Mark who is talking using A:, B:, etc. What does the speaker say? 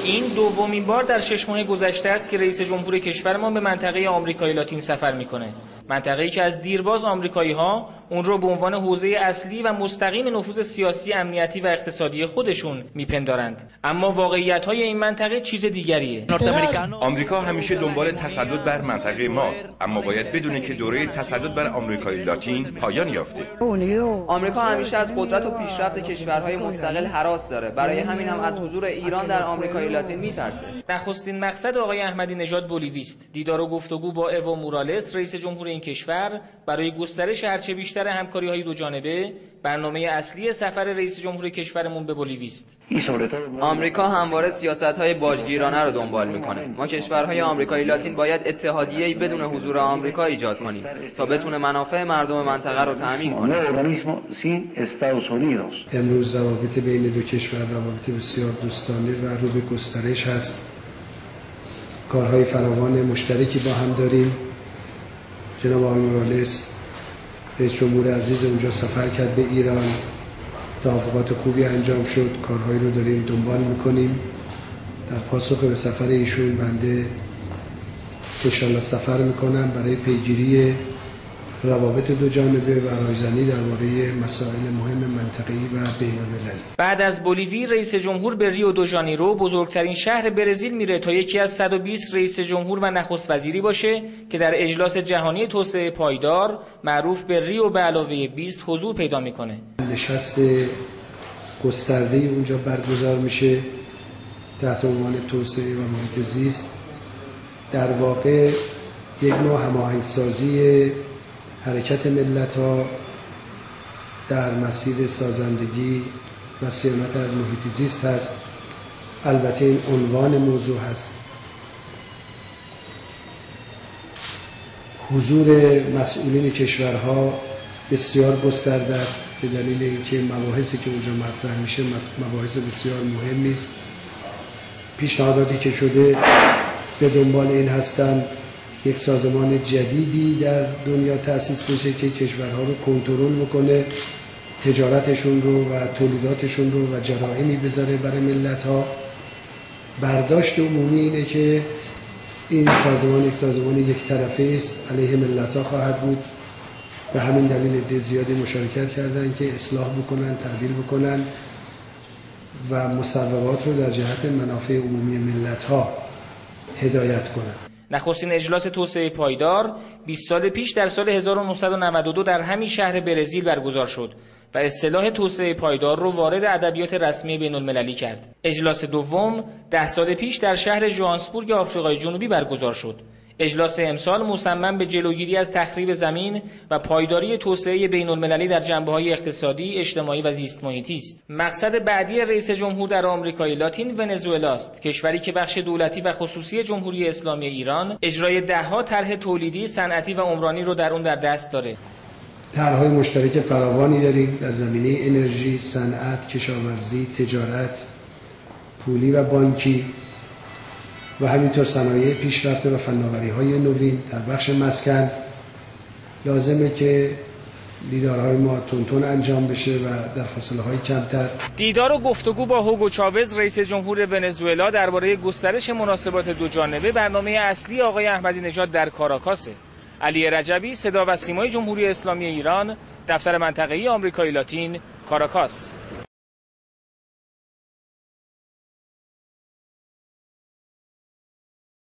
A: این دومین بار در 6 ماه گذشته است که رئیس جمهور کشورمان به منطقه آمریکای لاتین سفر میکنه. منطقه‌ای که از دیرباز آمریکایی‌ها اون رو به عنوان حوزه اصلی و مستقیم نفوذ سیاسی، امنیتی و اقتصادی خودشون میپندارند. اما واقعیت‌های این منطقه چیز دیگریه.
B: آمریکا همیشه دنبال تسلط بر منطقه ماست، اما باید بدونه که دوره تسلط بر آمریکای لاتین پایان یافته.
C: آمریکا همیشه از قدرت و پیشرفت کشورهای مستقل هراس داره. برای همین هم از حضور ایران در آمریکای لاتین میترسه.
A: نخستین مقصد آقای احمدی نژاد بولیوی است. دیدار و گفتگو با اوا مورالس، رئیس جمهور این کشور، برای گسترش هرچه بیشتر همکاری‌های دو جانبه برنامه اصلی سفر رئیس جمهور کشورمون به بولیوی است.
C: آمریکا همواره سیاست‌های باجگیرانه رو دنبال می‌کنه. ما کشورهای آمریکای لاتین باید اتحادیه‌ای بدون حضور آمریکا ایجاد کنیم تا بتونه منافع مردم منطقه رو تأمین کنه.
D: امروز روابط بین دو کشور روابط بسیار دوستانه و رو به گسترش هست. کارهای فراوان مشترکی با هم داریم. جناب آقای مورالس رئیس جمهور عزیز اونجا سفر کرد به ایران، توافقات خوبی انجام شد، کارهایی رو داریم دنبال میکنیم. در پاسخ به سفر ایشون بنده انشاءالله سفر میکنم برای پیگیری روابط دو جانبه و رایزنی درباره مسائل مهم منطقه‌ای و بین‌المللی.
A: بعد از بولیوی رئیس جمهور به ریو دو ژانیرو، بزرگترین شهر برزیل، میره تا یکی از 120 رئیس جمهور و نخست وزیری باشه که در اجلاس جهانی توسعه پایدار معروف به ریو به علاوه 20 حضور پیدا میکنه.
D: نشست گسترده اونجا برگزار میشه تحت عنوان توسعه و محیط زیست. در واقع یک نوع هماهنگسازی حرکت ملت‌ها در مسیر سازندگی و صیانت از محیط زیست هست. البته این عنوان موضوع هست. حضور مسئولین کشورها بسیار گسترده است به دلیل اینکه مباحثی که اونجا مطرح میشه مباحث بسیار مهمی است. پیشنهاداتی که شده به دنبال این هستند یک سازمان جدیدی در دنیا تأسیس بشه که کشورها رو کنترل میکنه، تجارتشون رو و تولیداتشون رو و جرائمی بذاره برای ملت‌ها. برداشت عمومی اینه که این سازمان یک سازمان یک طرفه است، علیه ملت‌ها خواهد بود. به همین دلیل عده زیادی مشارکت کردن که اصلاح بکنن، تعدیل بکنن و مصوبات رو در جهت منافع عمومی ملت‌ها هدایت کنن.
A: نخستین اجلاس توسعه پایدار 20 سال پیش در سال 1992 در همین شهر برزیل برگزار شد و اصطلاح توسعه پایدار رو وارد ادبیات رسمی بین‌المللی کرد. اجلاس دوم 10 سال پیش در شهر ژوهانسبورگ آفریقای جنوبی برگزار شد. اجلاس امسال مصمم به جلوگیری از تخریب زمین و پایداری توسعه بین‌المللی در جنبه‌های اقتصادی، اجتماعی و زیست محیطی است. مقصد بعدی رئیس جمهور در آمریکای لاتین ونزوئلا است، کشوری که بخش دولتی و خصوصی جمهوری اسلامی ایران اجرای ده‌ها طرح تولیدی، صنعتی و عمرانی رو در اون در دست داره.
D: طرح‌های مشترک فراوانی داریم در زمینه انرژی، صنعت، کشاورزی، تجارت، پولی و بانکی و همینطور صنایع پیشرفته و فناوری‌های نوین. در بخش مسکن لازمه که دیدارهای ما تونتون انجام بشه و در فاصله‌های کمتر.
A: دیدار و گفتگو با هوگو چاوز رئیس جمهور ونزوئلا درباره گسترش مناسبات دو جانبه برنامه اصلی آقای احمدی نژاد در کاراکاسه. علی رجبی، صدا و سیمای جمهوری اسلامی ایران، دفتر منطقه‌ای آمریکای لاتین، کاراکاس.